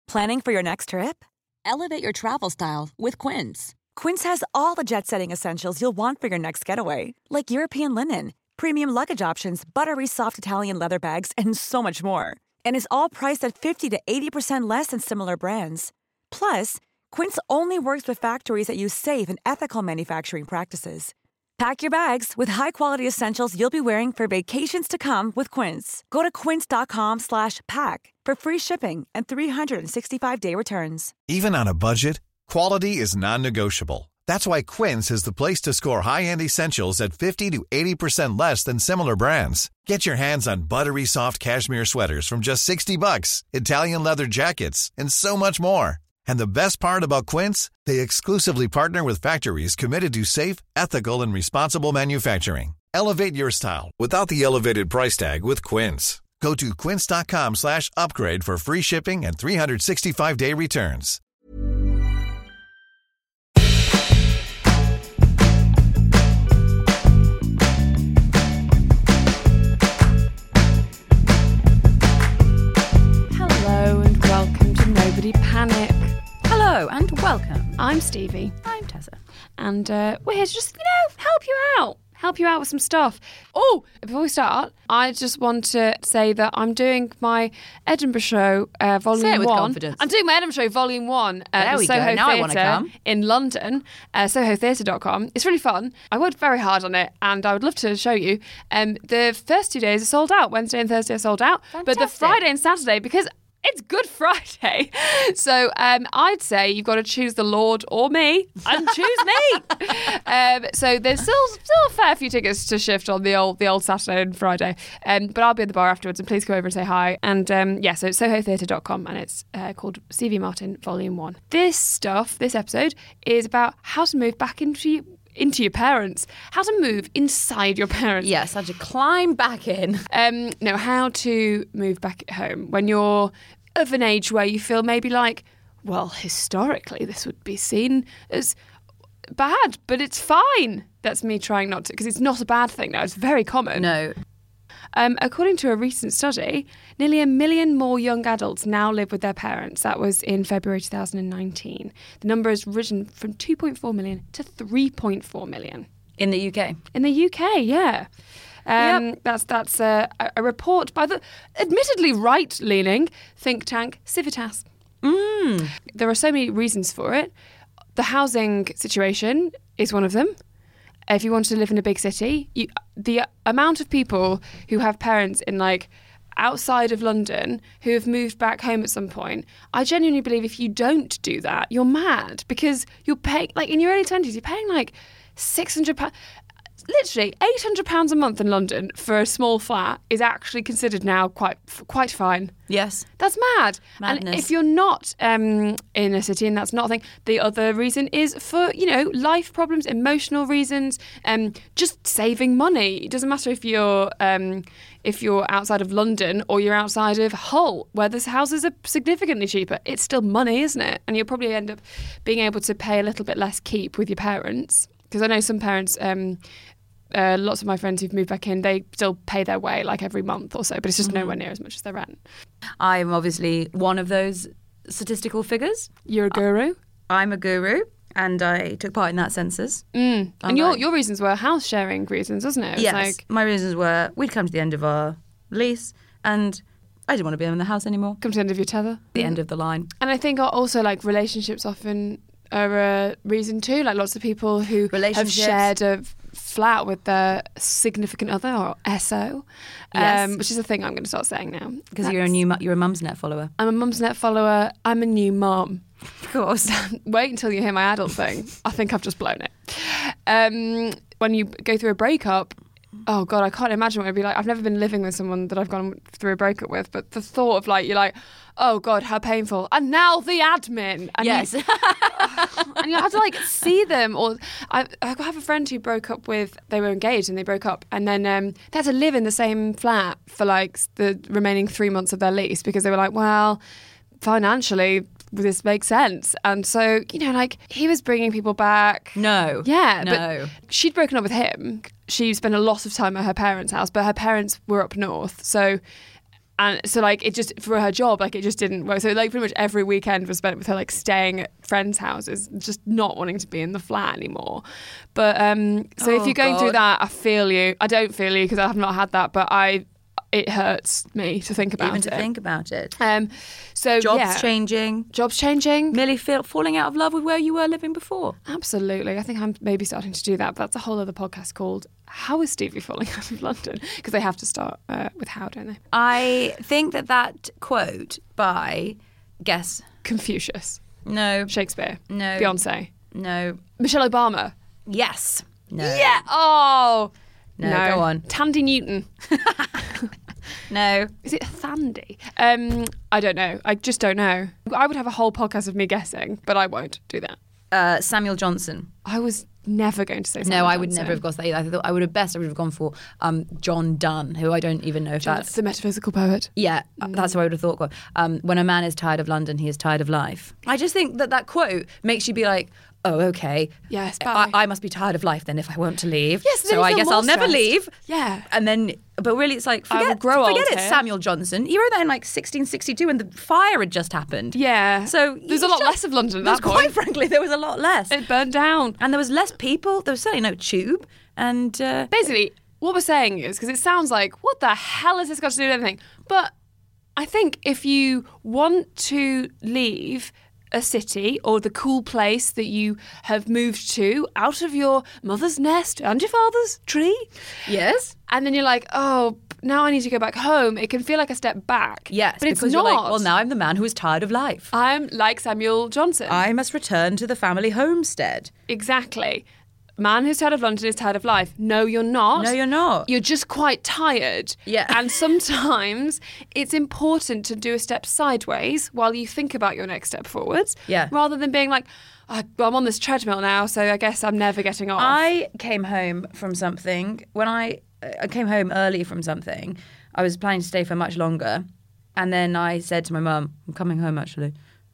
Planning for your next trip? Elevate your travel style with Quince. Quince has all the jet-setting essentials you'll want for your next getaway, like European linen, premium luggage options, buttery soft Italian leather bags, and so much more. And is all priced at 50 to 80% less than similar brands. Plus, Quince only works with factories that use safe and ethical manufacturing practices. Pack your bags with high-quality essentials you'll be wearing for vacations to come with Quince. Go to quince.com/pack for free shipping and 365-day returns. Even on a budget, quality is non-negotiable. That's why Quince is the place to score high-end essentials at 50 to 80% less than similar brands. Get your hands on buttery soft cashmere sweaters from just $60, Italian leather jackets, and so much more. And the best part about Quince, they exclusively partner with factories committed to safe, ethical, and responsible manufacturing. Elevate your style without the elevated price tag with Quince. Go to quince.com/upgrade for free shipping and 365-day returns. Hello and welcome to Nobody Panic. Hello and welcome. I'm Stevie. I'm Tessa. And we're here to just, help you out. Help you out with some stuff. Oh, before we start, I just want to say that I'm doing my Edinburgh show, Volume 1. Say it with confidence. I'm doing my Edinburgh show, Volume 1, at There the we go. Soho Now I wanna Theatre come. in London, sohotheatre.com. It's really fun. I worked very hard on it, and I would love to show you. The first 2 days are sold out. Wednesday and Thursday are sold out. But the Fantastic. Friday and Saturday, because it's Good Friday. So I'd say you've got to choose the Lord or me and choose me. So there's still a fair few tickets to shift on the old Saturday and Friday. But I'll be at the bar afterwards, and please come over and say hi. And so it's sohotheatre.com, and it's called CV Martin Volume 1. This episode is about how to move back into your parents, how to move inside your parents. Yes, I had to climb back in. How to move back at home when you're of an age where you feel maybe like, well, historically this would be seen as bad, but it's fine. That's me trying not to, because it's not a bad thing now. It's very common. No. According to a recent study, nearly 1 million more young adults now live with their parents. That was in February 2019. The number has risen from 2.4 million to 3.4 million. In the UK. In the UK, yeah. Yep. That's a report by the admittedly right-leaning think tank Civitas. There are so many reasons for it. The housing situation is one of them. If you want to live in a big city, the amount of people who have parents in outside of London who have moved back home at some point, I genuinely believe if you don't do that, you're mad, because you're paying, in your early 20s, you're paying £600, literally £800 a month in London for a small flat is actually considered now quite fine. Yes. That's mad. Madness. And if you're not in a city and that's not a thing, the other reason is for, life problems, emotional reasons, just saving money. It doesn't matter if you're outside of London or you're outside of Hull, where the houses are significantly cheaper. It's still money, isn't it? And you'll probably end up being able to pay a little bit less keep with your parents. Because I know some parents, lots of my friends who've moved back in, they still pay their way every month or so, but it's just nowhere near as much as their rent. I'm obviously one of those statistical figures. You're a guru? I'm a guru, and I took part in that census. And your reasons were house sharing reasons, wasn't it? It was Yes. My reasons were we'd come to the end of our lease, and I didn't want to be in the house anymore. Come to the end of your tether. The end of the line. And I think also relationships often are a reason too. Lots of people who have shared a flat with their significant other or SO, Yes. which is a thing I'm going to start saying now. Because you're a Mumsnet follower. I'm a Mumsnet follower. I'm a new mum. Of course. Wait until you hear my adult thing. I think I've just blown it. When you go through a breakup, oh God, I can't imagine what it'd be like. I've never been living with someone that I've gone through a breakup with, but the thought of you're like, oh God, how painful. And now the admin. And yes. and you have to see them. Or I have a friend who broke up with, they were engaged and they broke up, and then they had to live in the same flat for the remaining 3 months of their lease, because they were like, well, financially this makes sense. And so, he was bringing people back. No. Yeah. No. But she'd broken up with him. She spent a lot of time at her parents' house, but her parents were up north. So And so, like, it just, for her job, like, it just didn't work. So, like, pretty much every weekend was spent with her, like, staying at friends' houses, just not wanting to be in the flat anymore. But, so if you're going through that, I feel you. I don't feel you because I have not had that, but it hurts me to think about it. Even to think about it. So, Jobs changing. Jobs changing. Millie falling out of love with where you were living before. Absolutely. I think I'm maybe starting to do that. But that's a whole other podcast called How is Stevie Falling Out of London? Because they have to start with how, don't they? I think that quote by, guess. Confucius. No. Shakespeare. No. Beyonce. No. Michelle Obama. Yes. No. Yeah. Oh. No, go on. Tandy Newton. No. Is it Thandi? I don't know. I just don't know. I would have a whole podcast of me guessing, but I won't do that. Samuel Johnson. I was never going to say Samuel No, I would Johnson. never have guessed that either. I thought I would have gone for John Donne, who I don't even know if That's the metaphysical poet. Yeah, that's what I would have thought. When a man is tired of London, he is tired of life. I just think that quote makes you be like, oh, okay. Yes, bye. I must be tired of life then if I want to leave. Yes, then so you I feel guess more I'll never stressed. leave. Yeah. And then, but really it's like, I will forget grow old it, here. Samuel Johnson. He wrote that in like 1662 when the fire had just happened. Yeah. So there's a lot less of London at that Quite point. frankly, there was a lot less. It burned down. And there was less people. There was certainly no tube. And Basically, what we're saying is, because it sounds like, what the hell has this got to do with anything? But I think if you want to leave a city or the cool place that you have moved to out of your mother's nest and your father's tree, yes. and then you're like, oh, now I need to go back home, it can feel like a step back. Yes, but it's because not. you're like, well, now I'm the man who is tired of life. I'm like Samuel Johnson. I must return to the family homestead. Exactly. Man who's tired of London is tired of life. No, you're not. No, you're not. You're just quite tired. Yeah. And sometimes it's important to do a step sideways while you think about your next step forwards. Yeah. Rather than being like, oh, well, I'm on this treadmill now, so I guess I'm never getting off. I came home from something. When I came home early from something, I was planning to stay for much longer. And then I said to my mum, I'm coming home actually.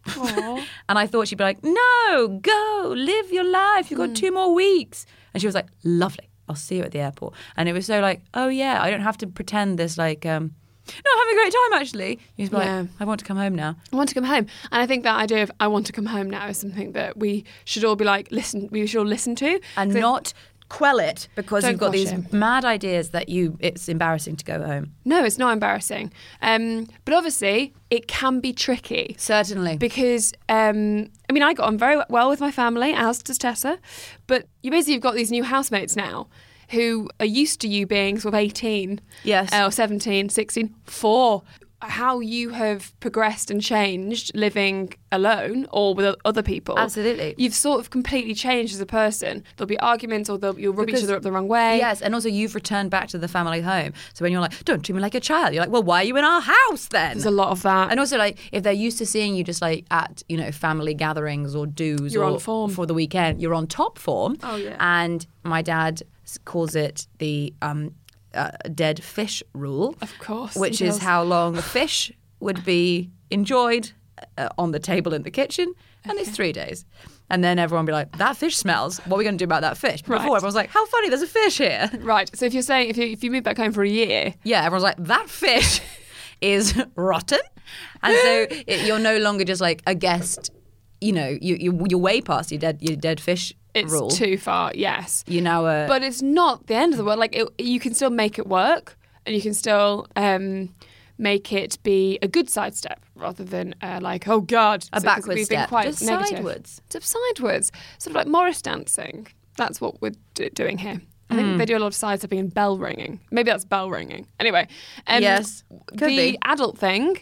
And I thought she'd be like, no, go, live your life. You've got 2 more weeks. And she was like, lovely. I'll see you at the airport. And it was so like, oh yeah, I don't have to pretend this like, no, I'm having a great time actually. You just be like, I want to come home now. I want to come home. And I think that idea of I want to come home now is something that we should all be like, we should all listen to. And not quell it because Don't you've got quash these it. mad ideas that it's embarrassing to go home. No, it's not embarrassing. But obviously, it can be tricky. Certainly. Because, I mean, I got on very well with my family, as does Tessa. But you've got these new housemates now who are used to you being sort of 18. Yes. Or 17, 16, 4. How you have progressed and changed living alone or with other people. Absolutely. You've sort of completely changed as a person. There'll be arguments or you'll rub each other up the wrong way. Yes, and also you've returned back to the family home. So when you're like, don't treat me like a child, you're like, well, why are you in our house then? There's a lot of that. And also, like, if they're used to seeing you just like at, family gatherings or do's You're or on form. for the weekend, you're on top form. Oh, yeah. And my dad calls it the dead fish rule. Of course. Which he is does. how long a fish would be enjoyed on the table in the kitchen. And it's 3 days. And then everyone will be like, that fish smells. What are we going to do about that fish? Before Right. everyone's like, how funny, there's a fish here. Right. So if you're saying, if you move back home for a year, Yeah, everyone's like, that fish is rotten. And so you're no longer just like a guest, you're way past your dead fish it's rule. too far. Yes. You now But it's not the end of the world. Like you can still make it work, and you can still make it be a good sidestep rather than like, oh God, a So, 'cause backward we've been step. quite Just negative. sideways. Just sideways, sort of like Morris dancing. That's what we're doing here. I think they do a lot of sidestepping and bell ringing. Maybe that's bell ringing. Anyway, Yes, could the be. adult thing.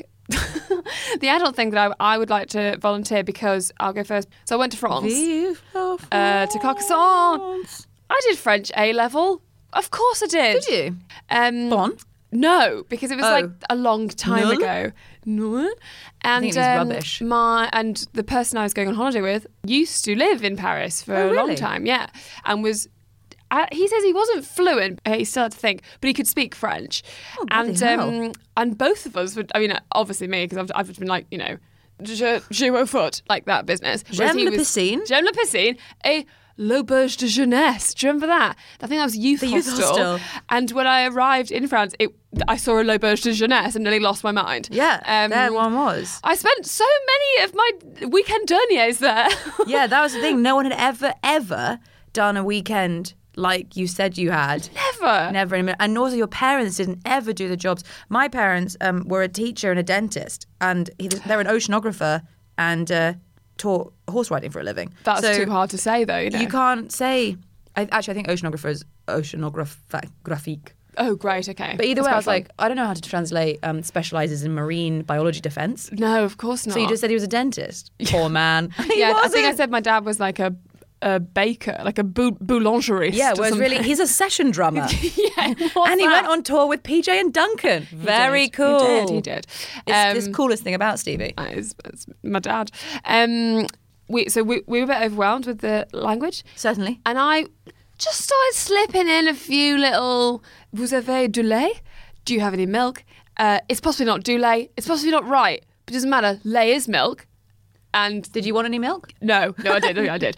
The adult thing that I would like to volunteer because I'll go first. So I went to France. Vive la To Carcassonne. France. I did French A level. Of course I did. Did you? Bon? No, because it was like a long time Null? ago. No. And think it was rubbish. And the person I was going on holiday with used to live in Paris for a long really? time, yeah. And was he says he wasn't fluent, he still had to think, but he could speak French. bloody hell. And both of us would, I mean, obviously me, because I've been like, je au foot, like that business. Whereas J'aime he le was- piscine. J'aime le piscine. L'Auberge de Jeunesse. Do you remember that? I think that was youth hostel. And when I arrived in France, I saw a L'Auberge de Jeunesse and nearly lost my mind. Yeah, there one was. I spent so many of my weekend derniers there. Yeah, that was the thing. No one had ever done a weekend like you said you had. Never. And also your parents didn't ever do the jobs. My parents were a teacher and a dentist, and they're an oceanographer and taught horse riding for a living. That's too hard to say, though. You can't say... I think oceanographer is oceanographique. Oh, great, okay. But either way, I was like, I don't know how to translate specialises in marine biology defence. No, of course not. So you just said he was a dentist. Poor man. Yeah, I think I said my dad was like a baker, like a boulangeriste. Yeah, whereas really he's a session drummer. Yeah, and he went on tour with PJ and Duncan. Very cool. He did. It's the coolest thing about Stevie. It's my dad. We were a bit overwhelmed with the language. Certainly. And I just started slipping in a few little, vous avez du lait? Do you have any milk? It's possibly not du lait. It's possibly not right. But it doesn't matter. Lait is milk. And did you want any milk? No, I did. I did.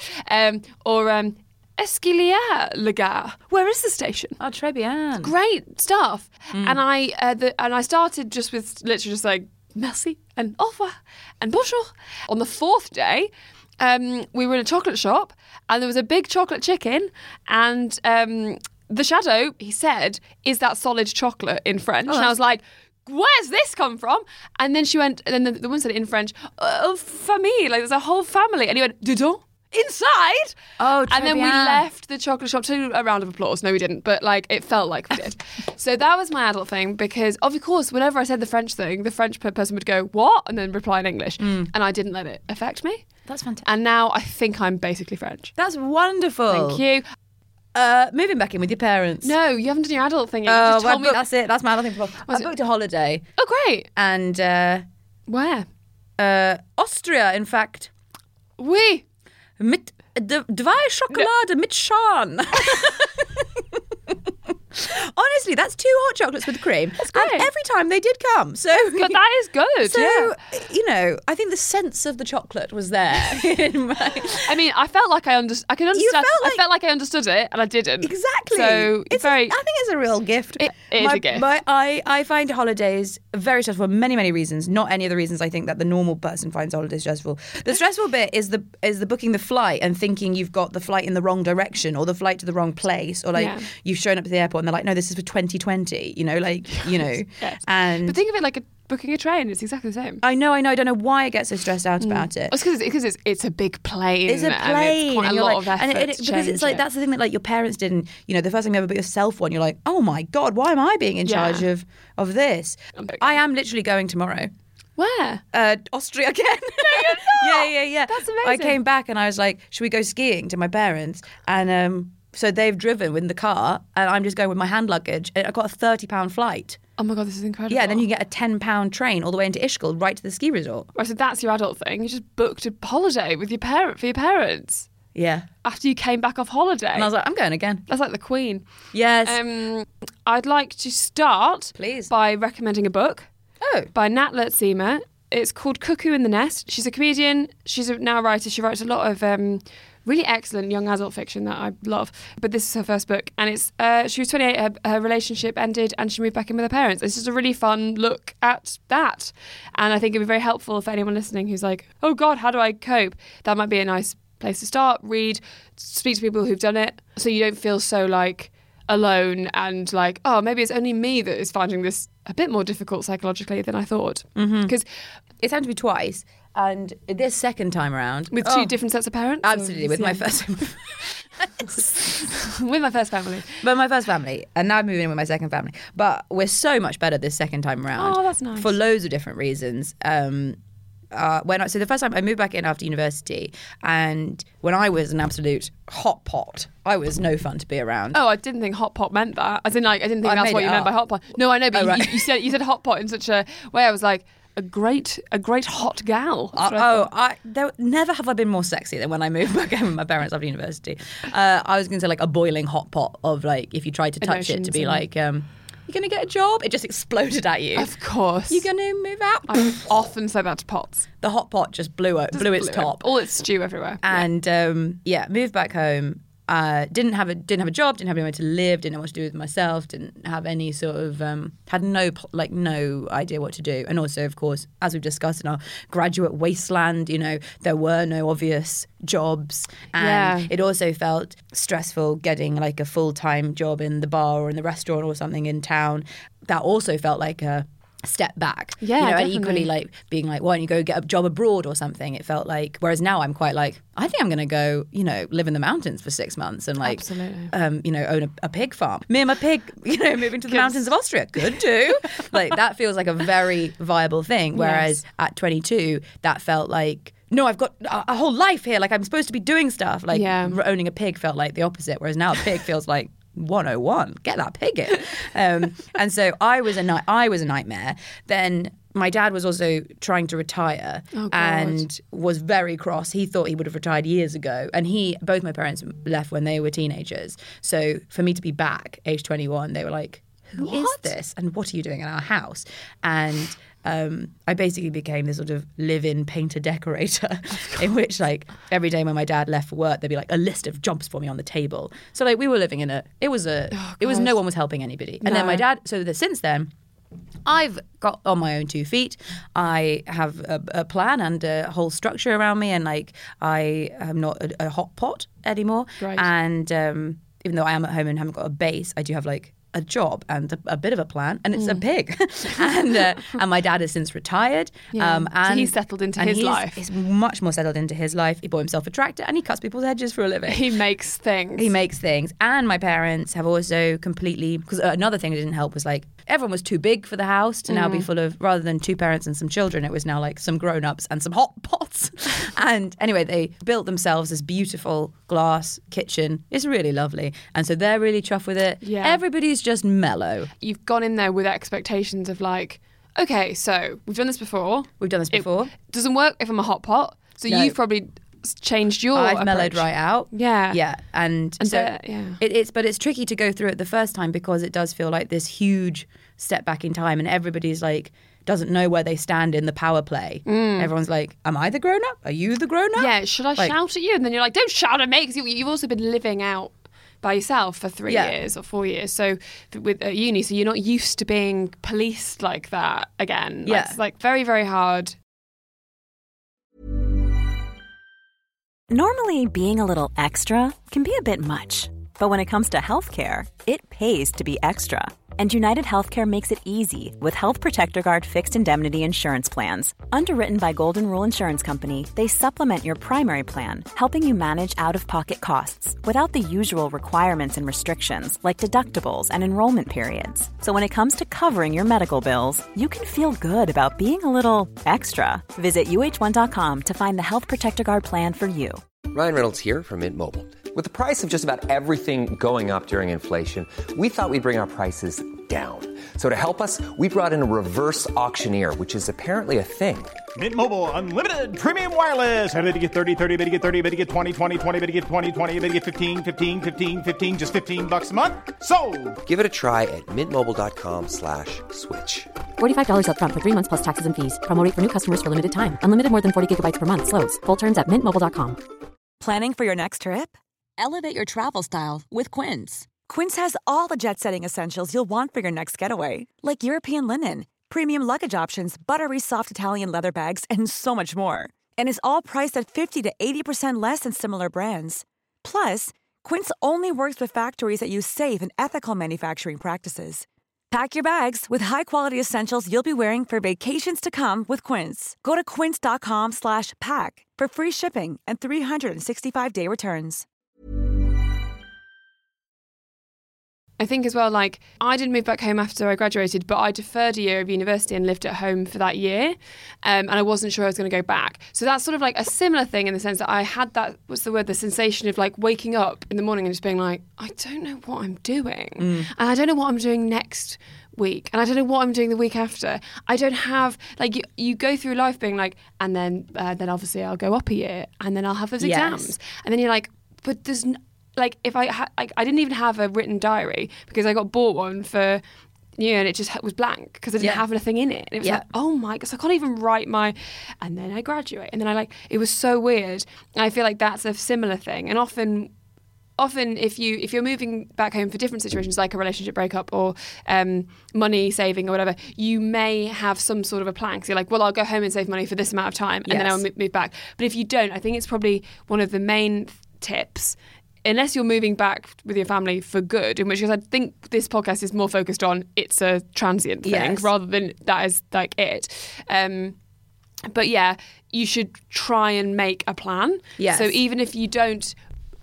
Est-ce qu'il y a le gare? Where is the station? Oh, très bien. Great stuff. And I started just with literally just like merci and au revoir and bonjour. On the fourth day, we were in a chocolate shop and there was a big chocolate chicken and the shadow, he said, is that solid chocolate in French. And I was like, where's this come from? And then she went, and then the woman said it in French, famille, like there's a whole family. And he went, dedans? Inside? Oh, and then we left the chocolate shop to a round of applause. No, we didn't, but like it felt like we did. So that was my adult thing because, of course, whenever I said the French thing, the French person would go, what? And then reply in English. And I didn't let it affect me. That's fantastic. And now I think I'm basically French. That's wonderful. Thank you. Moving back in with your parents. No, you haven't done your adult thing yet. You just told me. That's it. That's my adult thing. I booked a holiday. Oh, great. And where? Austria, in fact. Oui. Mit zwei Schokolade mit Schan. Honestly, that's 2 hot chocolates with cream. That's great. And every time they did come. So but that is good. So, yeah. you know, I think the sense of the chocolate was there. I mean, I felt like I understood. I felt like I understood it, and I didn't. Exactly. So I think it's a real gift. It is a gift. I find holidays very stressful for many, many reasons. Not any of the reasons I think that the normal person finds holidays stressful. The stressful bit is the booking the flight and thinking you've got the flight in the wrong direction or the flight to the wrong place or you've shown up to the airport and they're like, no, this is for 2020, Yes. And but think of it like booking a train. It's exactly the same. I know. I don't know why I get so stressed out about it. It's because it's a big plane. It's a plane. And it's quite a lot of effort. Because it's like that's the thing that like your parents didn't. The first time you ever put yourself on, you're like, oh my god, why am I being in charge of this? I am literally going tomorrow. Where? Austria again. No, you're not. Yeah. That's amazing. I came back and I was like, should we go skiing to my parents? And so they've driven with the car and I'm just going with my hand luggage. I got a £30 flight. Oh my God, this is incredible. Yeah, then you get a £10 train all the way into Ischgl, right to the ski resort. Right, so that's your adult thing. You just booked a holiday with for your parents. Yeah. After you came back off holiday. And I was like, I'm going again. That's like the Queen. Yes. I'd like to start by recommending a book. Oh. By Nat Lertzima. It's called Cuckoo in the Nest. She's a comedian. She's now a writer. She writes a lot of really excellent young adult fiction that I love. But this is her first book. And it's she was 28, her relationship ended and she moved back in with her parents. It's just a really fun look at that. And I think it'd be very helpful for anyone listening who's like, oh God, how do I cope? That might be a nice place to start. Read, speak to people who've done it so you don't feel so like alone and like, oh, maybe it's only me that is finding this a bit more difficult psychologically than I thought. Because it's happened to me twice. And this second time around... With two different sets of parents? Absolutely, with my first... with my first family. But my first family. And now I'm moving in with my second family. But we're so much better this second time around. Oh, that's nice. For loads of different reasons. So the first time I moved back in after university, and when I was an absolute hot pot, I was no fun to be around. Oh, I didn't think hot pot meant that. As in, like, I didn't think that's what you meant by hot pot. No, I know, but you said hot pot in such a way. I was like, a great hot gal. Never have I been more sexy than when I moved back in with my parents after university. I was going to say like a boiling hot pot of like if you tried to touch it to be like. You you're going to get a job? It just exploded at you. Of course. You're going to move out? I've often said that to Potts. The hot pot just blew its top. All its stew everywhere. And moved back home. Didn't have a job, didn't have anywhere to live, didn't know what to do with myself, didn't have any sort of had no idea what to do. And also, of course, as we've discussed in our graduate wasteland, there were no obvious jobs, and it also felt stressful getting like a full-time job in the bar or in the restaurant or something in town. That also felt like a step back. And equally like being like, why don't you go get a job abroad or something? It felt like, whereas now I'm quite like, I think I'm going to go, live in the mountains for 6 months and like, own a pig farm. Me and my pig, moving to the mountains of Austria. Could do. Like that feels like a very viable thing. Whereas at 22, that felt like, no, I've got a whole life here. Like I'm supposed to be doing stuff. Like owning a pig felt like the opposite. Whereas now a pig feels like 101, get that pig in. And so I was a nightmare. Then my dad was also trying to retire and was very cross. He thought he would have retired years ago. And both my parents left when they were teenagers. So for me to be back, age 21, they were like, who is this? And what are you doing in our house? And I basically became this sort of live-in painter decorator in which like every day when my dad left for work, there'd be like a list of jobs for me on the table. So like we were living in no one was helping anybody. And then my dad, since then, I've got on my own 2 feet. I have a plan and a whole structure around me, and like I am not a hot pot anymore. Right. And even though I am at home and haven't got a base, I do have like a job and a bit of a plan, and it's a pig. and my dad has since retired. And so he's settled into his life. He's much more settled into his life. He bought himself a tractor and he cuts people's hedges for a living. He makes things. And my parents have also completely, because another thing that didn't help was like everyone was too big for the house to now be full of, rather than 2 parents and some children, it was now like some grown-ups and some hot pots. And anyway, they built themselves this beautiful glass kitchen. It's really lovely. And so they're really chuffed with it. Yeah. Everybody's just mellow. You've gone in there with expectations of like, okay, so we've done this before. It doesn't work if I'm a hot pot. So you've probably changed your I've approach. mellowed right out. Yeah. And so it's tricky to go through it the first time because it does feel like this huge step back in time, and everybody's like doesn't know where they stand in the power play. Everyone's like, am I the grown-up? Are you the grown-up? Yeah, should I shout at you? And then you're like, don't shout at me, because you've also been living out by yourself for 3 years or 4 years. So with uni, so you're not used to being policed like that again. Yeah. It's like very, very hard. Normally, being a little extra can be a bit much. But when it comes to healthcare, it pays to be extra. And United Healthcare makes it easy with Health Protector Guard fixed indemnity insurance plans. Underwritten by Golden Rule Insurance Company, they supplement your primary plan, helping you manage out-of-pocket costs without the usual requirements and restrictions like deductibles and enrollment periods. So when it comes to covering your medical bills, you can feel good about being a little extra. Visit UH1.com to find the Health Protector Guard plan for you. Ryan Reynolds here from Mint Mobile. With the price of just about everything going up during inflation, we thought we'd bring our prices down. So to help us, we brought in a reverse auctioneer, which is apparently a thing. Mint Mobile Unlimited Premium Wireless. How to get 30, 30, bit to get 30, bit to get 20, 20, 20, bit to get 20, 20, bit to get 15, 15, 15, 15, just $15 a month? Sold! Give it a try at mintmobile.com/switch. $45 up front for 3 months plus taxes and fees. Promo rate for new customers for limited time. Unlimited more than 40 gigabytes per month. Slows full terms at mintmobile.com. Planning for your next trip? Elevate your travel style with Quince. Quince has all the jet-setting essentials you'll want for your next getaway, like European linen, premium luggage options, buttery soft Italian leather bags, and so much more. And is all priced at 50 to 80% less than similar brands. Plus, Quince only works with factories that use safe and ethical manufacturing practices. Pack your bags with high-quality essentials you'll be wearing for vacations to come with Quince. Go to quince.com/pack for free shipping and 365-day returns. I think as well, like, I didn't move back home after I graduated, but I deferred a year of university and lived at home for that year. And I wasn't sure I was going to go back. So that's sort of like a similar thing in the sense that I had that, the sensation of like waking up in the morning and just being like, I don't know what I'm doing. And I don't know what I'm doing next week. And I don't know what I'm doing the week after. I don't have, like, you go through life being like, and then obviously I'll go up a year and then I'll have those exams. And then you're like, but there's like, if I didn't even have a written diary because I got bought one for and it just was blank because I didn't have anything in it. And it was like, oh my God, so I can't even write my, and then I graduate. And then it was so weird. And I feel like that's a similar thing. And often if you're moving back home for different situations like a relationship breakup or money saving or whatever, you may have some sort of a plan. So you're like, well, I'll go home and save money for this amount of time and then I'll move back. But if you don't, I think it's probably one of the main tips, unless you're moving back with your family for good, in which case I think this podcast is more focused on it's a transient thing rather than that is like it. But yeah, you should try and make a plan. Yes. So even if you don't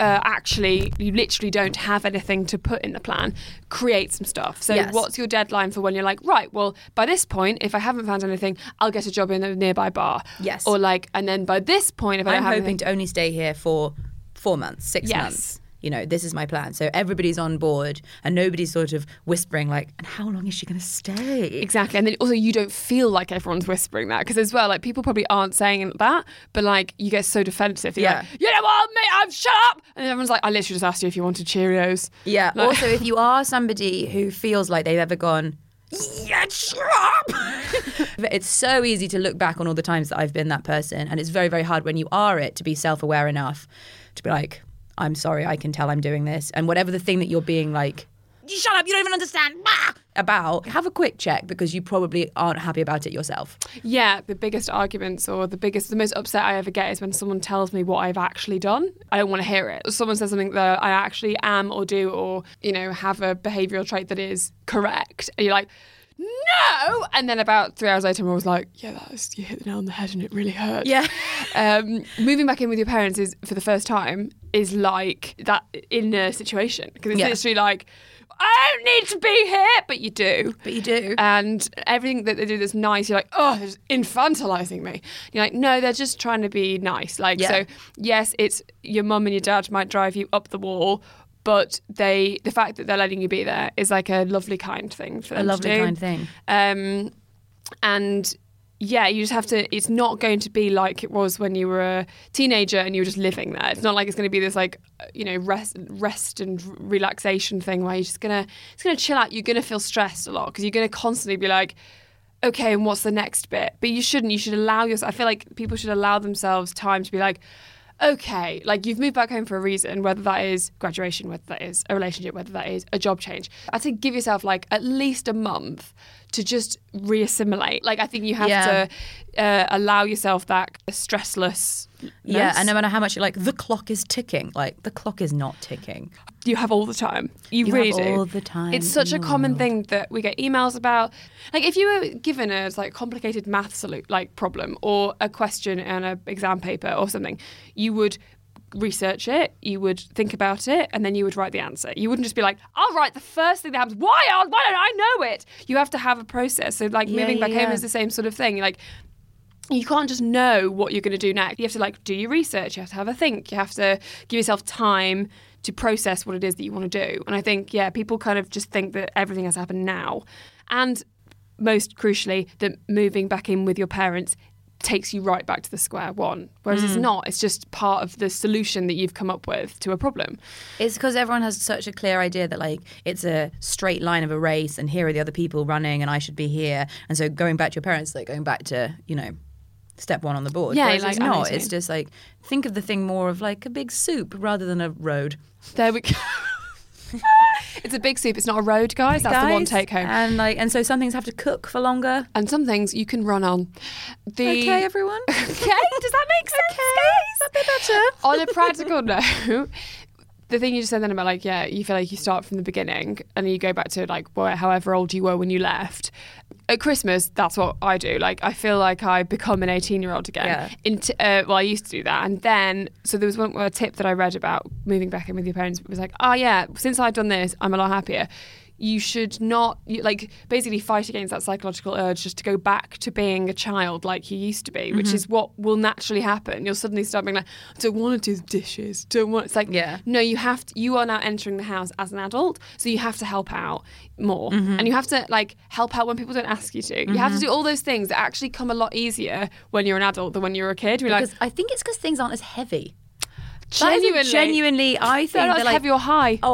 you literally don't have anything to put in the plan, create some stuff. So what's your deadline for when you're like, right, well, by this point, if I haven't found anything, I'll get a job in a nearby bar. Yes. Or and then by this point, if I don't have anything... I'm hoping to only stay here for 4 months, 6 months. This is my plan. So everybody's on board and nobody's sort of whispering and how long is she going to stay? Exactly. And then also you don't feel like everyone's whispering that because as well, people probably aren't saying that, but you get so defensive. You're like, you know what, mate, I'm shut up. And then everyone's like, I literally just asked you if you wanted Cheerios. Yeah. Also, if you are somebody who feels like they've ever gone, yeah, shut up. It's so easy to look back on all the times that I've been that person. And it's very, very hard when you are it to be self-aware enough to be like, I'm sorry, I can tell I'm doing this. And whatever the thing that you're being like, you shut up, you don't even understand, about, have a quick check because you probably aren't happy about it yourself. Yeah, the biggest arguments or the most upset I ever get is when someone tells me what I've actually done. I don't want to hear it. Someone says something that I actually am or do or, have a behavioural trait that is correct. And you're like, no! And then about 3 hours later, I was like, yeah, you hit the nail on the head and it really hurt. Yeah. Moving back in with your parents is, for the first time, is like that inner situation. Because it's literally like, I don't need to be here, but you do. But you do. And everything that they do that's nice, you're like, oh, they're just infantilizing me. You're like, no, they're just trying to be nice. So, yes, it's your mum and your dad might drive you up the wall, but the fact that they're letting you be there is like a lovely, kind thing for them to do. A lovely, kind thing. And yeah, you just have to, it's not going to be like it was when you were a teenager and you were just living there. It's not like it's going to be this rest and relaxation thing where it's going to chill out. You're going to feel stressed a lot because you're going to constantly be like, okay, and what's the next bit? But you shouldn't. You should allow yourself, I feel like people should allow themselves time to be like, okay, you've moved back home for a reason, whether that is graduation, whether that is a relationship, whether that is a job change. I'd say give yourself at least a month to just reassimilate. I think you have to allow yourself that stressless. Yeah, and no matter how much you're the clock is ticking, the clock is not ticking. You have all the time. You really have do. all the time. It's such a common thing that we get emails about. If you were given a complicated math problem or a question in an exam paper or something, you would research it, you would think about it, and then you would write the answer. You wouldn't just be like, I'll write the first thing that happens. Why don't I know it? You have to have a process. So moving back home is the same sort of thing. You can't just know what you're going to do next. You have to do your research. You have to have a think. You have to give yourself time to process what it is that you want to do. And I think, people kind of just think that everything has happened now. And most crucially, that moving back in with your parents takes you right back to the square one. Whereas it's not. It's just part of the solution that you've come up with to a problem. It's because everyone has such a clear idea that it's a straight line of a race and here are the other people running and I should be here. And so going back to your parents, going back to, step one on the board. Yeah, it's not. It's just think of the thing more of a big soup rather than a road. There we go. It's a big soup. It's not a road, guys. That's the one take home. And so some things have to cook for longer, and some things you can run on. Okay, everyone. Okay, does that make sense, guys? That'd be better. On a practical note, the thing you just said then about you feel like you start from the beginning and then you go back to however old you were when you left. At Christmas, that's what I do. I feel like I become an 18-year-old again. Yeah. I used to do that. And then, so there was a tip that I read about moving back in with your parents. It was since I've done this, I'm a lot happier. You should not, basically fight against that psychological urge just to go back to being a child like you used to be, which is what will naturally happen. You'll suddenly start being I don't want to do the dishes. No, you are now entering the house as an adult, so you have to help out more. And you have to, help out when people don't ask you to. You have to do all those things that actually come a lot easier when you're an adult than when you're a kid. I think it's because things aren't as heavy. Genuinely, I think they're not as heavy or high. Oh,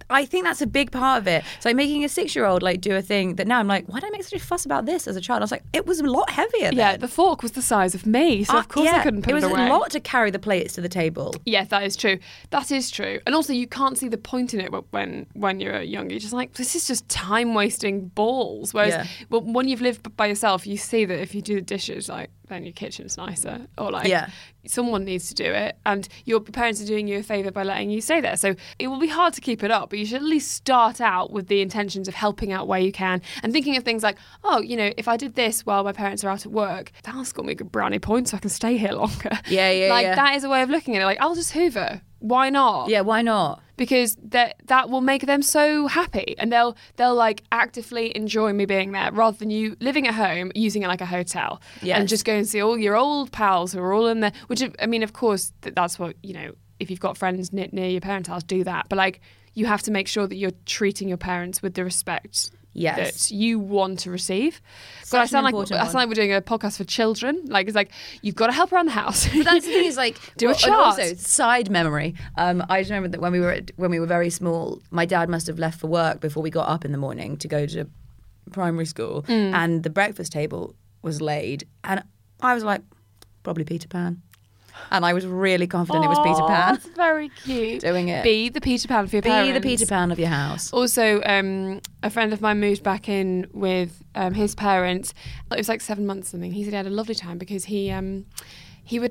I think that's a big part of it. So like making a 6-year-old like do a thing that now I'm like, why did I make such a fuss about this as a child? I was like, it was a lot heavier Yeah, then. the fork was the size of me, so of course I couldn't put it away. It was a lot to carry the plates to the table. Yeah, that is true. That is true. And also, you can't see the point in it when you're younger. You're just like, this is just time-wasting balls. Whereas but when you've lived by yourself, you see that if you do the dishes, like, then your kitchen's nicer. Or like, someone needs to do it. And your parents are doing you a favour by letting you stay there. So it will be hard to keep it up, but you should at least start out with the intentions of helping out where you can and thinking of things like, oh, you know, if I did this while my parents are out at work, that's got me a good brownie point so I can stay here longer. That is a way of looking at it. Like, I'll just hoover. Why not? Yeah, why not? Because that will make them so happy, and they'll like actively enjoy me being there rather than you living at home using it like a hotel and just go and see all your old pals who are all in there. Which, I mean, of course, that's what, you know, if you've got friends near your parents' house, do that. But like, you have to make sure that you're treating your parents with the respect that you want to receive. But I sound like we're doing a podcast for children. Like, it's like, you've got to help around the house. But that's the thing is like, do a chart. And also, side memory. I just remember that when we were very small, my dad must have left for work before we got up in the morning to go to primary school, and the breakfast table was laid, and I was like, probably Peter Pan. And I was really confident it was Peter Pan. That's very cute. Doing it. Be the Peter Pan for your parents. Be the Peter Pan of your house. Also, a friend of mine moved back in with his parents. It was like 7 months or something. He said he had a lovely time because he would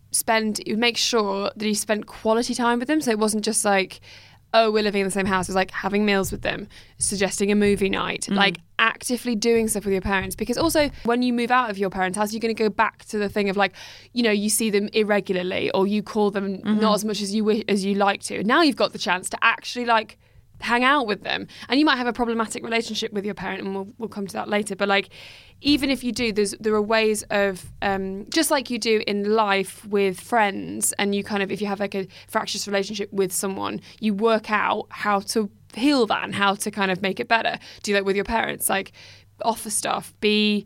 make sure that he spent quality time with them. So it wasn't just like, oh, we're living in the same house. It was like having meals with them, suggesting a movie night, like actively doing stuff with your parents. Because also, when you move out of your parents' house, you're going to go back to the thing of like, you know, you see them irregularly or you call them not as much as you like to. Now you've got the chance to actually like hang out with them, and you might have a problematic relationship with your parent, and we'll come to that later. But like, even if you do, there are ways of just like you do in life with friends, and you kind of, if you have like a fractious relationship with someone, you work out how to heal that and how to kind of make it better. Do that with your parents, like offer stuff, be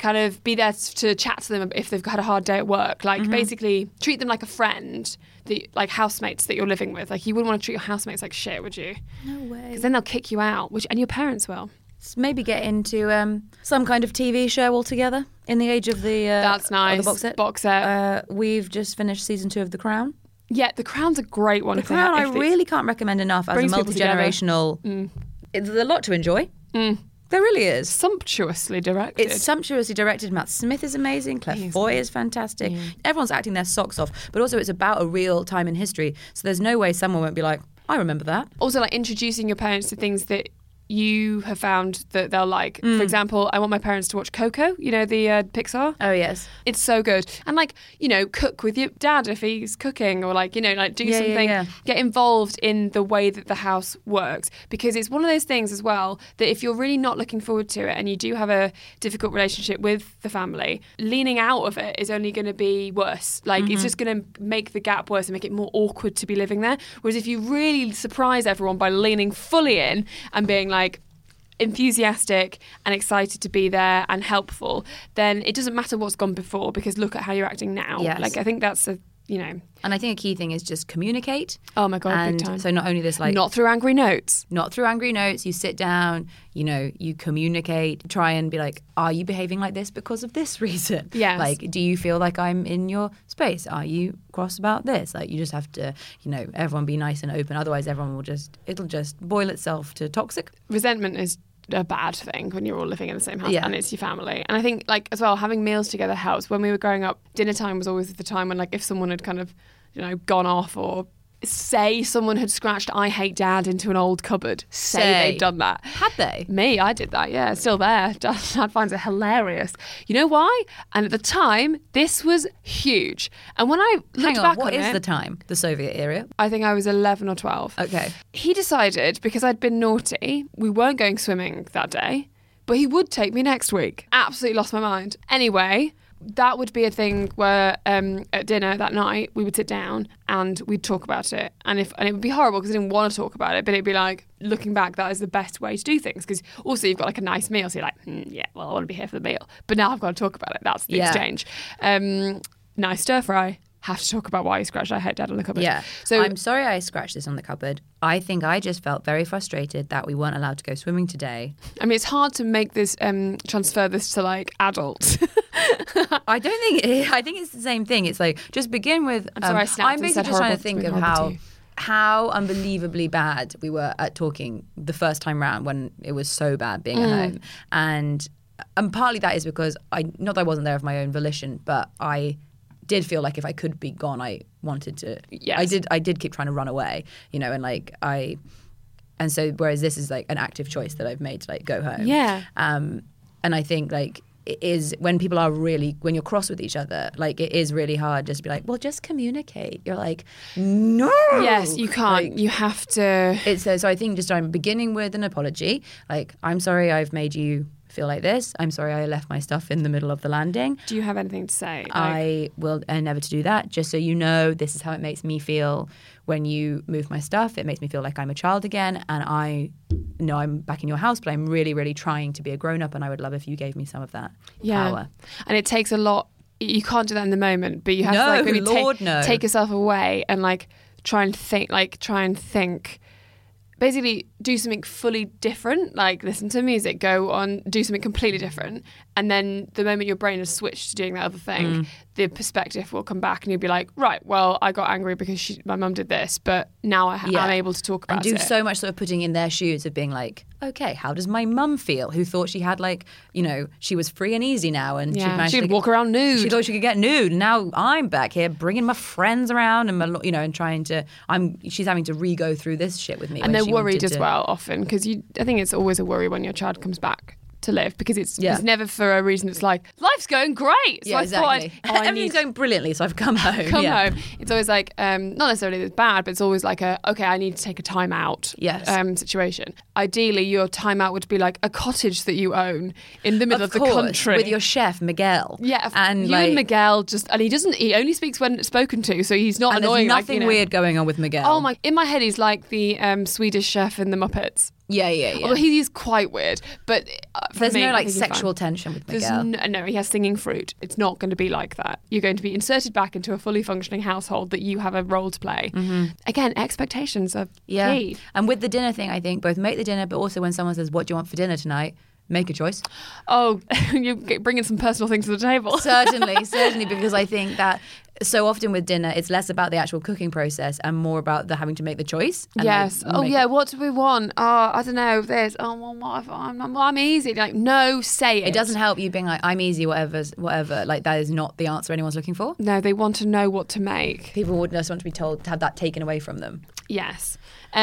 there to chat to them if they've had a hard day at work, like basically treat them like a friend, like housemates that you're living with. Like, you wouldn't want to treat your housemates like shit, would you? No way. Because then they'll kick you out, and your parents will. Maybe get into some kind of TV show altogether in the age of the that's nice, the box set. We've just finished season 2 of The Crown. Yeah, The Crown's a great one. The Crown I really can't recommend enough as a multi-generational. There's a lot to enjoy. There really is. Sumptuously directed. It's sumptuously directed. Matt Smith is amazing. Claire Foy is fantastic. Yeah. Everyone's acting their socks off. But also, it's about a real time in history. So there's no way someone won't be like, I remember that. Also, like introducing your parents to things that you have found that they'll like. For example, I want my parents to watch Coco, you know, the Pixar. Oh, yes. It's so good. And like, you know, cook with your dad if he's cooking, or like, you know, like do something, get involved in the way that the house works. Because it's one of those things as well that if you're really not looking forward to it and you do have a difficult relationship with the family, leaning out of it is only going to be worse. Like, it's just going to make the gap worse and make it more awkward to be living there. Whereas if you really surprise everyone by leaning fully in and being like enthusiastic and excited to be there and helpful, then it doesn't matter what's gone before, because look at how you're acting now. Yes. Like, I think that's and I think a key thing is just communicate. Oh my God, and big time. So not only this, like, not through angry notes, you sit down, you know, you communicate, try and be like, are you behaving like this because of this reason? Yes. Like, do you feel like I'm in your space? Are you cross about this? Like, you just have to, you know, everyone be nice and open. Otherwise it'll just boil itself to toxic. Resentment is a bad thing when you're all living in the same house and it's your family. And I think, like, as well, having meals together helps. When we were growing up, dinner time was always the time when, like, if someone had kind of, you know, gone off, or say someone had scratched I hate dad into an old cupboard. Say they'd done that. Had they? Me, I did that, yeah. Still there. Dad finds it hilarious. You know why? And at the time, this was huge. And when I looked back on it... What is the time? The Soviet era? I think I was 11 or 12. Okay. He decided, because I'd been naughty, we weren't going swimming that day, but he would take me next week. Absolutely lost my mind. Anyway... that would be a thing where at dinner that night we would sit down and we'd talk about it, and it would be horrible because I didn't want to talk about it, but it'd be like, looking back, that is the best way to do things, because also you've got like a nice meal, so you're like, yeah, well, I want to be here for the meal, but now I've got to talk about it. That's the exchange. Nice stir fry. have to talk about why you scratched our head dead on the cupboard. Yeah. So I'm sorry I scratched this on the cupboard. I think I just felt very frustrated that we weren't allowed to go swimming today. I mean, it's hard to make this transfer this to like adults. I don't think I think it's the same thing. It's like just begin with. I'm sorry, I snapped I'm and basically said just trying to horrible- think of horrible to you. how unbelievably bad we were at talking the first time round when it was so bad being at home, and partly that is because not that I wasn't there of my own volition, but I did feel like if I could be gone, I wanted to. Yes. I did keep trying to run away, and so whereas this is like an active choice that I've made to like go home. Yeah. And I think like it is when people are really, when you're cross with each other, like it is really hard just to be like, well, just communicate. You're like, no. Yes, you can't. Like, you have to. it's so I think just I'm beginning with an apology. Like, I'm sorry I've made you feel like this. I'm sorry I left my stuff in the middle of the landing. Do you have anything to say? I will endeavour to do that. Just so you know, this is how it makes me feel when you move my stuff. It makes me feel like I'm a child again, and I know I'm back in your house, but I'm really, really trying to be a grown-up, and I would love if you gave me some of that power. And it takes a lot. You can't do that in the moment, but you have No, to like maybe Lord, no. take yourself away and like try and think. Basically, do something fully different, like listen to music, go on, do something completely different. And then the moment your brain has switched to doing that other thing, the perspective will come back and you'll be like, right, well, I got angry because my mum did this, but now I'm able to talk about and do it. so much sort of putting in their shoes of being like, okay, how does my mum feel? Who thought she had like, she was free and easy now, and she could walk around nude. She thought she could get nude. And now I'm back here bringing my friends around and and trying to. She's having to re-go through this shit with me. And they're worried as well often because I think it's always a worry when your child comes back to live because it's never for a reason. It's like life's going great, so yeah, I exactly. thought everything's going brilliantly, so I've come home. Home. It's always like not necessarily it's bad, but it's always like I need to take a time out situation. Ideally, your time out would be like a cottage that you own in the middle of the country with your chef Miguel. Yeah, and you and Miguel he only speaks when spoken to, so he's not and annoying. There's nothing weird going on with Miguel. Oh my! In my head, he's like the Swedish chef in the Muppets. Yeah. Although he's quite weird, but there's no like sexual tension with Miguel. No, he has singing fruit. It's not going to be like that. You're going to be inserted back into a fully functioning household that you have a role to play. Again, expectations are key. And with the dinner thing, I think both make the dinner, but also when someone says, "What do you want for dinner tonight?" Make a choice. Oh, you're bringing some personal things to the table. Certainly, because I think that so often with dinner, it's less about the actual cooking process and more about the having to make the choice. Yes. What do we want? Oh, I don't know. This. Oh, well, I'm easy. Like, no, say it. It doesn't help you being like, I'm easy, whatever. Like, that is not the answer anyone's looking for. No, they want to know what to make. People would just want to be told to have that taken away from them. Yes.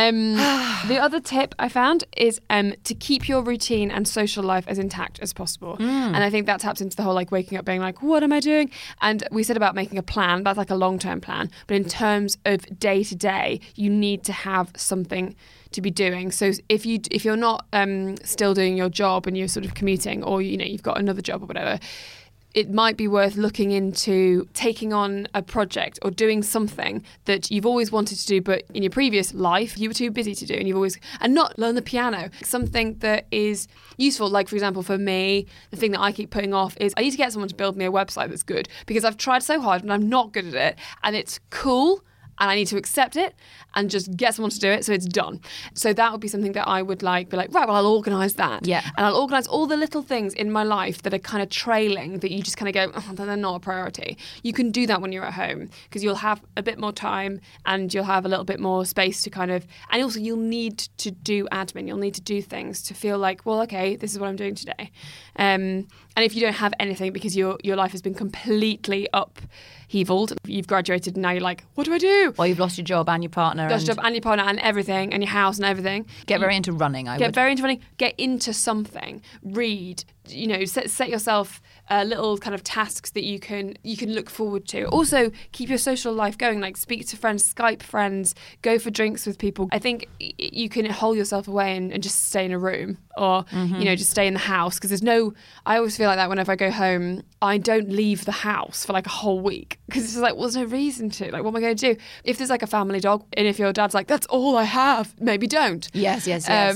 The other tip I found is to keep your routine and social life as intact as possible. And I think that taps into the whole like waking up being like, what am I doing? And we said about making a plan. That's like a long-term plan. But in terms of day to day, you need to have something to be doing. So if you're not still doing your job and you're sort of commuting, or you've got another job or whatever, it might be worth looking into taking on a project or doing something that you've always wanted to do, but in your previous life you were too busy to do, and not learn the piano. Something that is useful. Like, for example, for me, the thing that I keep putting off is I need to get someone to build me a website that's good, because I've tried so hard and I'm not good at it, and it's cool. And I need to accept it and just get someone to do it so it's done. So that would be something that I would be like, right, well, I'll organise that. Yeah. And I'll organise all the little things in my life that are kind of trailing, that you just kind of go, they're not a priority. You can do that when you're at home because you'll have a bit more time and you'll have a little bit more space to kind of, and also you'll need to do admin. You'll need to do things to feel like, well, okay, this is what I'm doing today. And if you don't have anything because your life has been completely upheavaled, you've graduated and now you're like, what do I do? Or you've lost your job and your partner. Lost your job and your partner and everything, and your house and everything. Get very into running, Get very into running. Get into something. Read. Set yourself little kind of tasks that you can look forward to. Also, keep your social life going. Like, speak to friends, Skype friends, go for drinks with people. I think you can hole yourself away and just stay in a room, or just stay in the house, because I always feel like that whenever I go home. I don't leave the house for like a whole week because it's just like, well, there's no reason to. Like, what am I going to do? If there's like a family dog, and if your dad's like, that's all I have, maybe don't. Yes.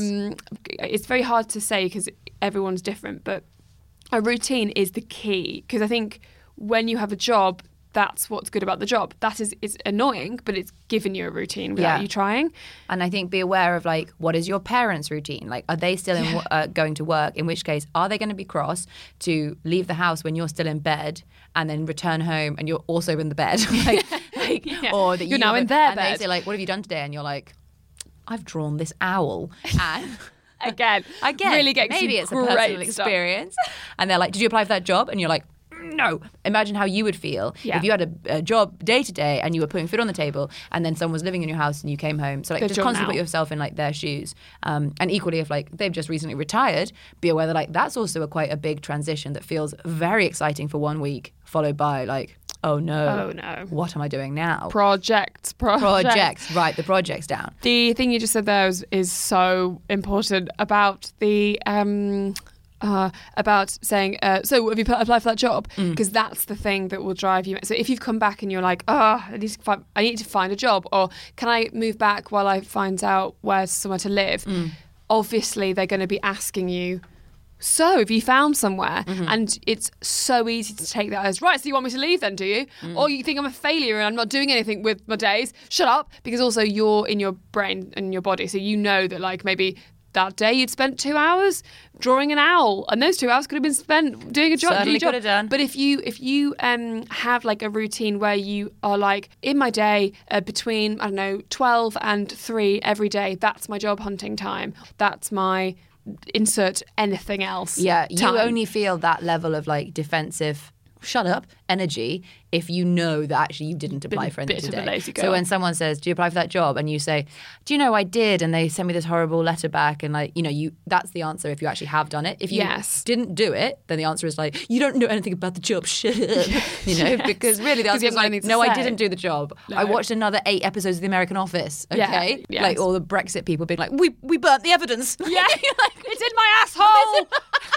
It's very hard to say because everyone's different, but a routine is the key, because I think when you have a job, that's what's good about the job. That is, it's annoying, but it's given you a routine without you trying. And I think be aware of like, what is your parents' routine? Like, are they still going to work? In which case, are they going to be cross to leave the house when you're still in bed and then return home and you're also in the bed? Or that you're now in their bed. And they say like, what have you done today? And you're like, I've drawn this owl. And Again, really get maybe it's a great personal stuff. experience. And they're like, did you apply for that job? And you're like, no. Imagine how you would feel if you had a job day to day and you were putting food on the table and then someone was living in your house and you came home. So like, just constantly put yourself in like their shoes. And equally, if like they've just recently retired, be aware that like that's also quite a big transition that feels very exciting for 1 week, followed by like, oh no, what am I doing now? Projects. Write the projects down. The thing you just said there is so important about the about saying, so have you applied for that job? Because that's the thing that will drive you. So if you've come back and you're like, I need to find a job, or can I move back while I find out where's somewhere to live? Obviously, they're going to be asking you, so have you found somewhere? And it's so easy to take that as, right, so you want me to leave then, do you? Or you think I'm a failure and I'm not doing anything with my days? Shut up. Because also you're in your brain and your body, so you know that like maybe that day you'd spent 2 hours drawing an owl, and those 2 hours could have been spent doing a job. Certainly could have done. But if you have like a routine where you are like, in my day between, I don't know, 12 and 3 every day, that's my job hunting time. That's my insert anything else. Yeah, you time. only feel that level of like defensive, shut up energy if you know that actually you didn't apply for anything today. Of a lazy girl. So when someone says, do you apply for that job? And you say, do you know I did? And they send me this horrible letter back, and like, that's the answer if you actually have done it. If you didn't do it, then the answer is like, you don't know anything about the job, shut up. Because really the answer is like, no, I didn't do the job. No. I watched another 8 episodes of The American Office, okay? Yeah. Yes. Like all the Brexit people being like, we burnt the evidence. Yeah, it's in my asshole.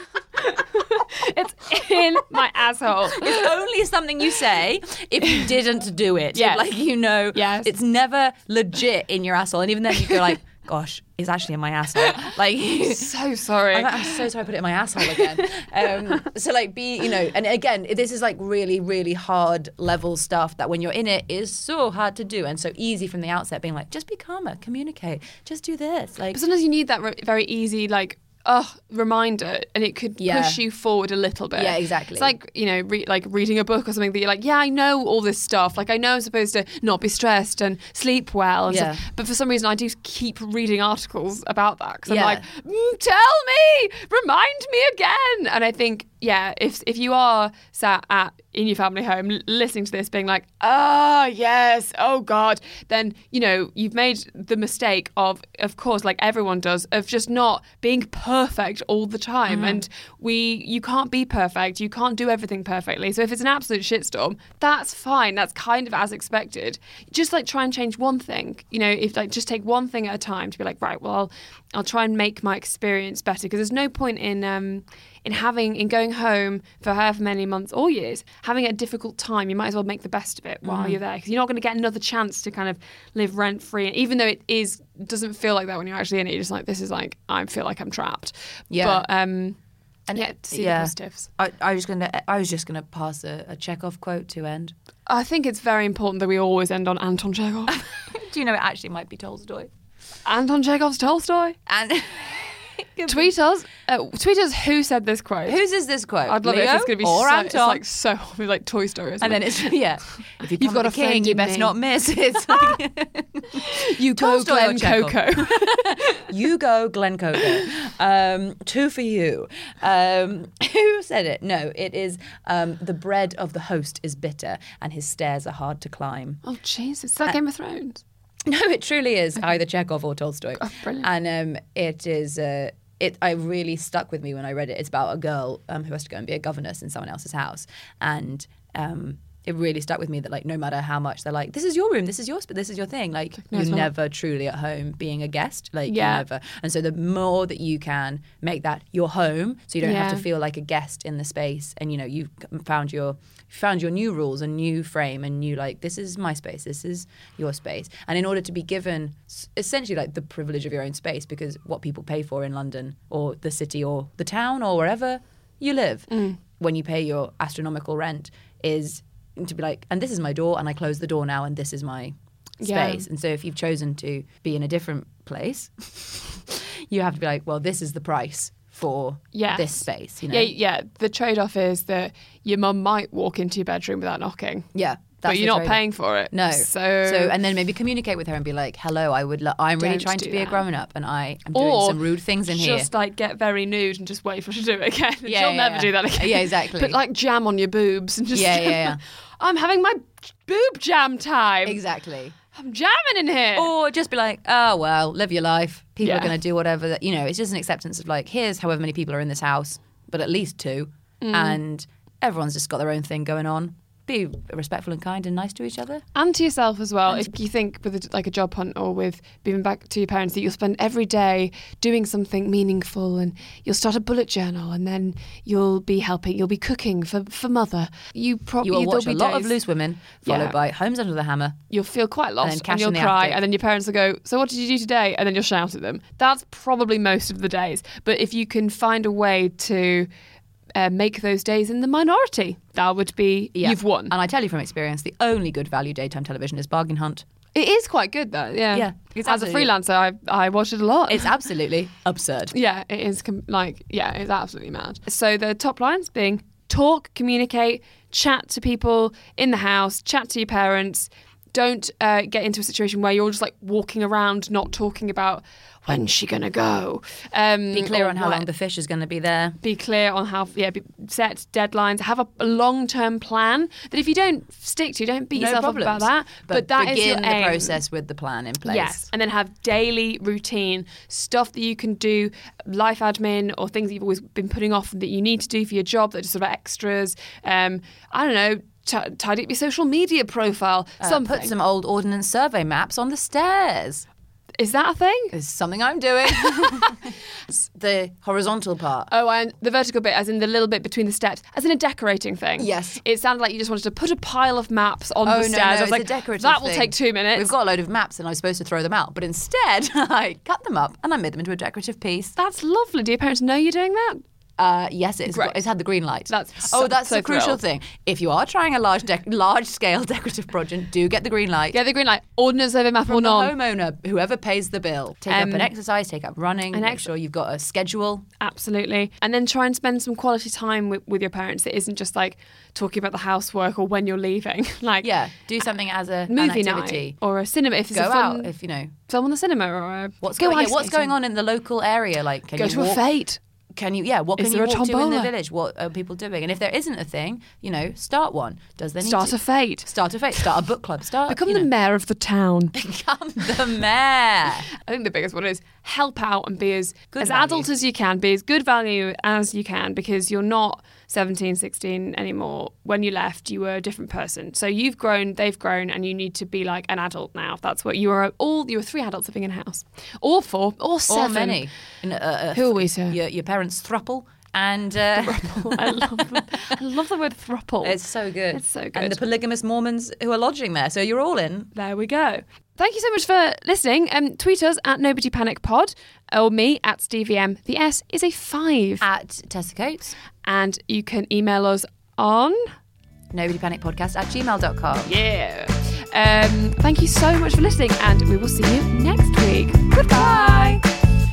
It's in my asshole. It's only something you say if you didn't do it. Yes. Like, it's never legit in your asshole. And even then you go like, gosh, it's actually in my asshole. Like, so sorry. I'm so sorry I put it in my asshole again. So like and again, this is like really, really hard level stuff that when you're in it is so hard to do and so easy from the outset being like, just be calmer, communicate, just do this. Like, but sometimes you need that very easy like, reminder, and it could push you forward a little bit. Yeah, exactly. It's like, like reading a book or something that you're like, yeah, I know all this stuff. Like, I know I'm supposed to not be stressed and sleep well. And stuff. But for some reason, I do keep reading articles about that because I'm like, tell me, remind me again. And I think, if you are sat in your family home listening to this being like, yes, oh God, then, you've made the mistake of course, like everyone does, of just not being perfect all the time. And you can't be perfect. You can't do everything perfectly. So if it's an absolute shitstorm, that's fine. That's kind of as expected. Just like try and change one thing, if like just take one thing at a time to be like, right, well, I'll try and make my experience better, because there's no point in going home for however many months or years, having a difficult time. You might as well make the best of it while you're there, because you're not going to get another chance to kind of live rent free. And even though it doesn't feel like that when you're actually in it, you're just like, this is like, I feel like I'm trapped. Yeah. But see the positives. I was just gonna pass a Chekhov quote to end. I think it's very important that we always end on Anton Chekhov. Do you know it actually might be Tolstoy? Anton Chekhov's Tolstoy. And tweet us who said this quote. Whose is this quote? I'd love Leo it if it's going to be or Anton. It's Anton. like so like Toy Story. And then it's if you You've got a a king, friend you in best me. not miss. It's like you go Tolstoy or Glen Chekhov? Coco. You go Glen Coco. 2 for you. Who said it? No, it is the bread of the host is bitter and his stairs are hard to climb. Oh Jesus! Is that Game of Thrones? No, it truly is either Chekhov or Tolstoy. Oh, brilliant. And it is. It really stuck with me when I read it. It's about a girl who has to go and be a governess in someone else's house, and it really stuck with me that like no matter how much they're like, this is your room, this is your thing, like you're never truly at home being a guest, like you never. And so the more that you can make that your home, so you don't have to feel like a guest in the space, and you've found your new rules and new frame and new like, this is my space, this is your space. And in order to be given essentially like the privilege of your own space, because what people pay for in London or the city or the town or wherever you live when you pay your astronomical rent is to be like, and this is my door, and I close the door now, and this is my space. And so if you've chosen to be in a different place, you have to be like, well, this is the price for this space. You know? Yeah. The trade-off is that your mum might walk into your bedroom without knocking. Yeah. But you're not paying for it. No. So and then maybe communicate with her and be like, hello, I'm really trying to be a grown-up and I am doing some rude things in here. Just like get very nude and just wait for her to do it again. She'll never do that again. Yeah, exactly. Put like jam on your boobs and just Yeah. I'm having my boob jam time. Exactly. I'm jamming in here. Or just be like, oh, well, live your life. People are Yeah. going to do whatever. It's just an acceptance of like, here's however many people are in this house, but at least 2. And everyone's just got their own thing going on. Be respectful and kind and nice to each other. And to yourself as well. If you think with a job hunt or with being back to your parents that you'll spend every day doing something meaningful, and you'll start a bullet journal, and then you'll be cooking for mother. You will watch a lot of Loose Women, followed by Homes Under the Hammer. You'll feel quite lost and, then you'll cry, and then your parents will go, so what did you do today? And then you'll shout at them. That's probably most of the days. But if you can find a way to make those days in the minority, that would be, you've won. And I tell you from experience, the only good value daytime television is Bargain Hunt. It is quite good though, yeah. Yeah. As a freelancer, I watch it a lot. It's absolutely absurd. Yeah, it is it's absolutely mad. So the top lines being talk, communicate, chat to people in the house, chat to your parents. Don't get into a situation where you're just like walking around not talking about when's she going to go. Be clear on how long the fish is going to be there. Be clear on set deadlines. Have a long-term plan that if you don't stick to, don't beat yourself up about that. But that is your aim. Begin the process with the plan in place. Yes, and then have daily routine, stuff that you can do, life admin or things that you've always been putting off that you need to do for your job that are just sort of extras. I don't know, tidy up your social media profile. Put some old Ordnance Survey maps on the stairs. Is that a thing? It's something I'm doing. The horizontal part. Oh, and the vertical bit, as in the little bit between the steps, as in a decorating thing. Yes. It sounded like you just wanted to put a pile of maps on the stairs. No, I was it's like, a decorative that will thing. take 2 minutes. We've got a load of maps and I was supposed to throw them out. But instead, I cut them up and I made them into a decorative piece. That's lovely. Do your parents know you're doing that? Yes, it's had the green light. That's the so crucial thrilled. thing. If you are trying a large-scale decorative project, do get the green light. Get the green light. Ordnance Survey map or From the not. homeowner, whoever pays the bill. Take up an exercise, take up running, make sure you've got a schedule. Absolutely. And then try and spend some quality time with your parents that isn't just like talking about the housework or when you're leaving. Do something as a movie an activity. night or a cinema if it's Go a fun out if you know. film on the cinema or what's go what's going on in the local area. Like, can go you to walk? a fete. Can you? What can Is you there a walk to in the tombola? village? What are people doing? And if there isn't a thing, start one. Does there need Start to? a fete. Start a fete. Start a book club. Become the mayor of the town. Become the mayor. I think the biggest one is help out and be as Good adult value. as you can, be as good value as you can, because you're not 17, 16 anymore. When you left, you were a different person. So you've grown, they've grown, and you need to be like an adult now. That's what you were. You were 3 adults living in a house, or 4, or 7, Or many. Who are we to? Your parents' thruple. And I love the word thruple. it's so good. It's so good. And the polygamous Mormons who are lodging there. So you're all in. There we go. Thank you so much for listening. Tweet us at Nobody Panic Pod or me at Stevie M. The S is a 5. At Tessa Coates. And you can email us on nobodypanicpodcast@gmail.com. Yeah. Thank you so much for listening, and we will see you next week. Goodbye.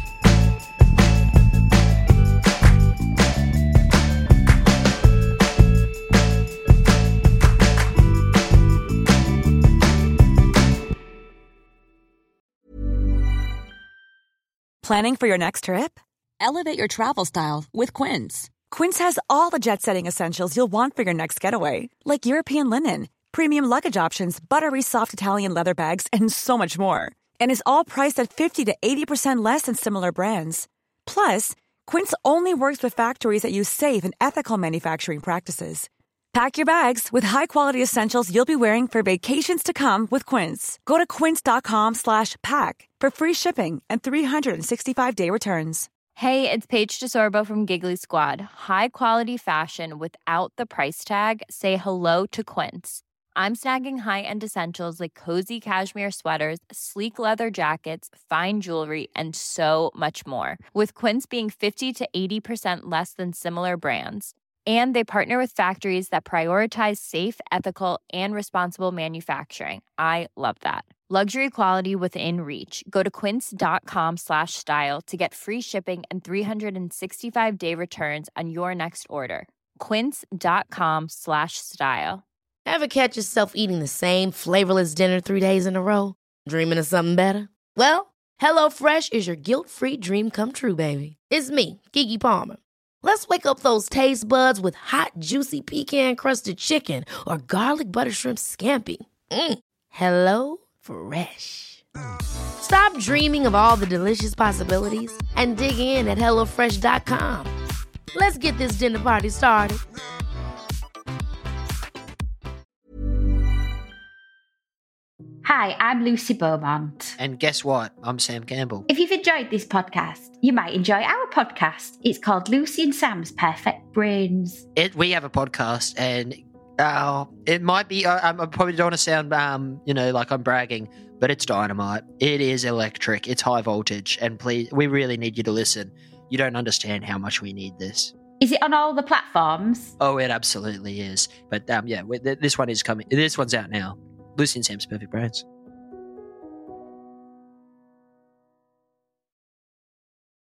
Planning for your next trip? Elevate your travel style with Quince. Quince has all the jet-setting essentials you'll want for your next getaway, like European linen, premium luggage options, buttery soft Italian leather bags, and so much more. And is all priced at 50 to 80% less than similar brands. Plus, Quince only works with factories that use safe and ethical manufacturing practices. Pack your bags with high-quality essentials you'll be wearing for vacations to come with Quince. Go to quince.com/pack for free shipping and 365-day returns. Hey, it's Paige DeSorbo from Giggly Squad. High quality fashion without the price tag. Say hello to Quince. I'm snagging high-end essentials like cozy cashmere sweaters, sleek leather jackets, fine jewelry, and so much more. With Quince being 50 to 80% less than similar brands. And they partner with factories that prioritize safe, ethical, and responsible manufacturing. I love that. Luxury quality within reach. Go to quince.com/style to get free shipping and 365-day returns on your next order. Quince.com/style. Ever catch yourself eating the same flavorless dinner 3 days in a row? Dreaming of something better? Well, HelloFresh is your guilt-free dream come true, baby. It's me, Keke Palmer. Let's wake up those taste buds with hot, juicy pecan-crusted chicken or garlic butter shrimp scampi. HelloFresh. Stop dreaming of all the delicious possibilities and dig in at HelloFresh.com. Let's get this dinner party started. Hi, I'm Lucy Beaumont. And guess what? I'm Sam Campbell. If you've enjoyed this podcast, you might enjoy our podcast. It's called Lucy and Sam's Perfect Brains. We have a podcast, and it might be, I probably don't want to sound, like I'm bragging, but it's dynamite. It is electric. It's high voltage. And please, we really need you to listen. You don't understand how much we need this. Is it on all the platforms? Oh, it absolutely is. But this one is coming. This one's out now. Lucy and Sam's Perfect Brains.